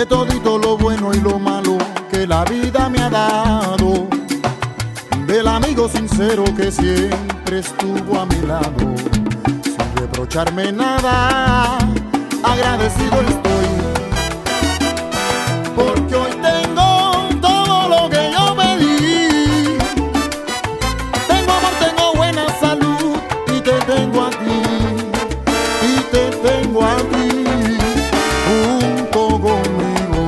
todito lo bueno y lo malo que la vida me ha dado, del amigo sincero que siempre estuvo a mi lado, sin reprocharme nada, agradecido estoy, porque hoy tengo todo lo que yo pedí. Tengo amor, tengo buena salud y te tengo a ti, y te tengo a ti junto conmigo.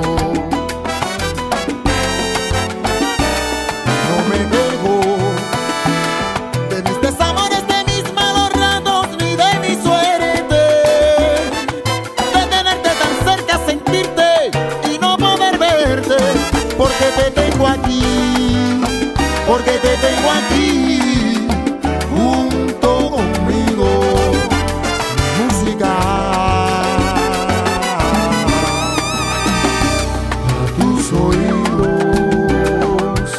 No me quejo de mis desamores, de mis malos ratos, ni de mi suerte, de tenerte tan cerca, sentirte y no poder verte, porque te tengo aquí, porque te tengo aquí junto conmigo. Música a tus oídos.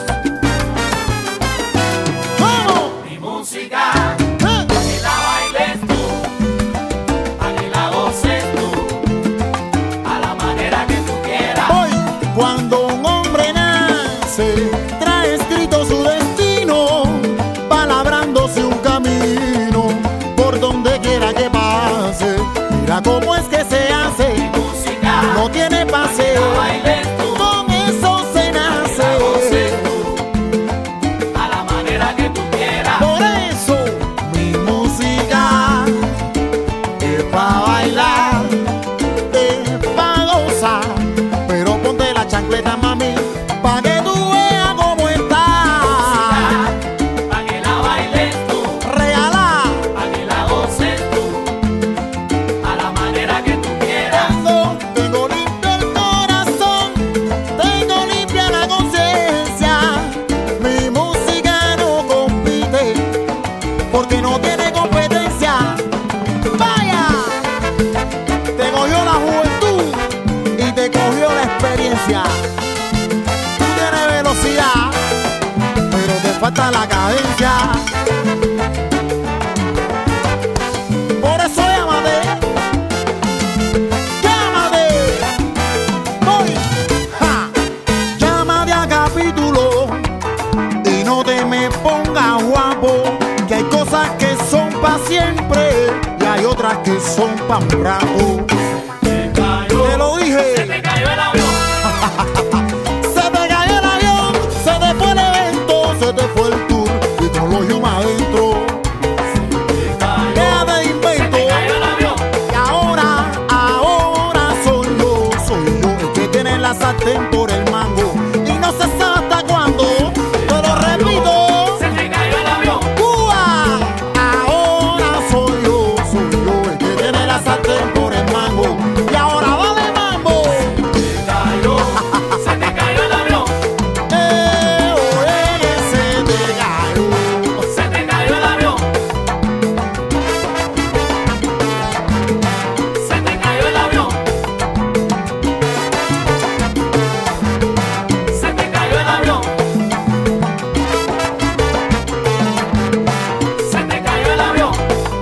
¡Vamos! Mi música, pa' que la bailes tú, pa' que la goces tú, a la manera que tú quieras. Hoy, cuando un hombre nace, trae escrito su destino, palabrándose un camino por donde quiera que pase. Mira cómo es que se hace, Mi música, no tiene pase, la bailes tú, con eso se la goces nace. tú, a la manera que tú quieras. Por eso mi música es pa' bailar, es pa' gozar, pero ponte la chancleta, mami, pa' que tú veas cómo está. Pa' que la bailes tú, Regala, pa' que la goces tú, a la manera que tú quieras. tengo limpio el corazón, tengo limpia la conciencia. Mi música no compite, porque no tiene competencia. Vaya, te cogió la juventud y te cogió la experiencia. Tú tienes velocidad, pero te falta la cadencia. Por eso llámate, llámate, voy, ja, llámate a capítulo y no te me pongas guapo, que hay cosas que son pa' siempre y hay otras que son pa' un rato. Se cayó, Te lo se dije, te cayó el avión, se te cayó el avión, se te fue el evento, se te fue el tour y con los yo más adentro. se cayó, Deja de se invento. te cayó el avión. Y ahora soy yo el que tiene la sartén por el mango y no se sabe hasta cuándo. Te lo repito, Se te cayó el avión, Cuba. Ahora soy yo el que tiene la sartén por el mango y ahora dale mambo. se te cayó el avión, Oye, se te cayó. se te cayó el avión, se te cayó el avión, se te cayó el avión, se te cayó el avión.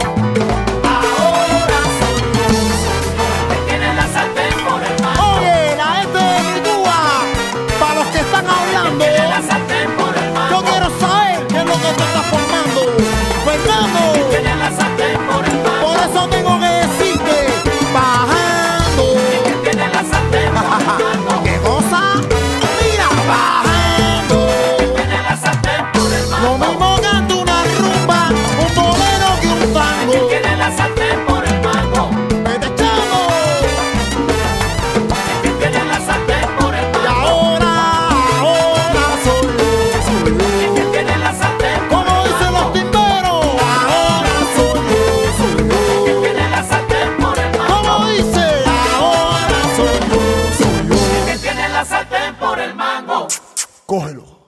Ahora soy yo, que tiene la sartén por el mango, Oye, la gente de Cuba, para los que están hablando, tiene la sartén por el yo mango, quiero saber qué es lo que te está formando. Fernando. tiene la sartén por el mango, Por eso tengo que decirte, bajando. tiene la sartén por el mango, ¿Qué cosa? Mira, bajando. tiene la sartén por el Lo mango. mismo canta una rumba, un bolero que un tango. Tiene la sartén por el mango, Vete echando. que tiene la sartén por el Y mango, ahora soy que yo. tiene la sartén por Como el dicen los mango, timberos, ahora soy que yo. tiene la sartén por el Como mango, dice, ahora soy yo. que tiene la sartén por el mango. Cógelo.